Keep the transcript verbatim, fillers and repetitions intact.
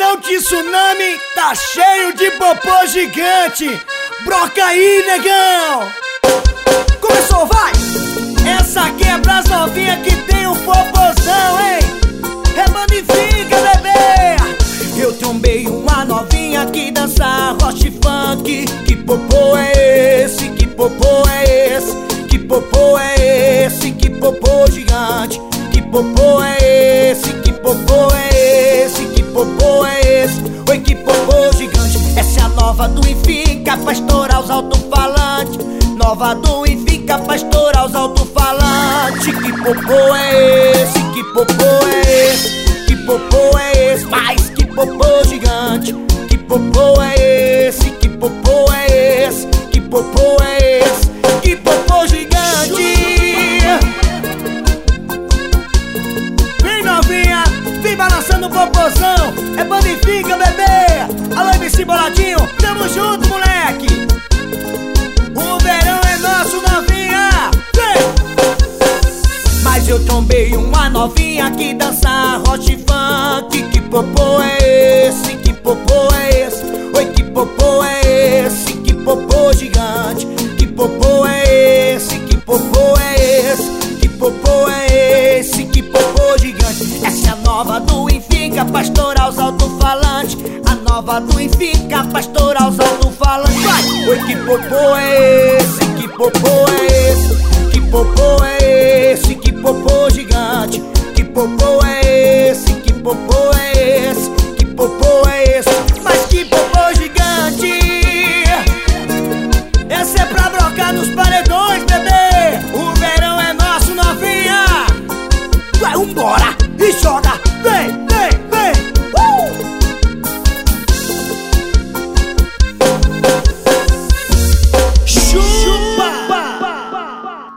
Tubarão de tsunami tá cheio de popô gigante. Broca aí, negão. Começou, vai! Essa aqui é pras novinhas que tem um popozão, hein? Rebanda e fica, bebê. Eu trombei uma novinha que dança rock funk. Que popô é esse? Que popô é esse? Que popô é esse? Que popô gigante? Que popô é esse? Que popô é esse? Que popô é esse? Oi, que popô gigante. Essa é a nova do Enfim, capaz de estourar os alto-falantes. Nova do Enfim, capaz de estourar os alto-falantes. Que popô é esse? Que popô é esse? Que popô é esse? Mas que popô gigante. Que popô é esse? Que popô é esse? Que popô é esse? Que popô gigante. Vem novinha, vem balançando o popozão. É banda e fica, bebê. Alô, M C Boladinho, tamo junto, moleque. O verão é nosso, novinha. Vem! Mas eu trombei uma novinha que dança rock funk. Que popô é esse? Que popô é esse? Oi, que popô é esse? Que popô gigante. Que popô é esse? Que popô é esse? Que popô é esse? Que popô gigante. Essa é a nova do Enfim, capaz de estourar os alto-falantes. A nova do Enfim, capaz de estourar os alto-falantes. Vai! Oi, que popô é esse? Que popô é esse? Que popô é esse? Que popô gigante. Que popô é esse? Que popô é esse? Que popô é esse? Mas que popô gigante. Essa é pra brocar nos paredões, bebê. O verão é nosso, novinha. Vai, vambora.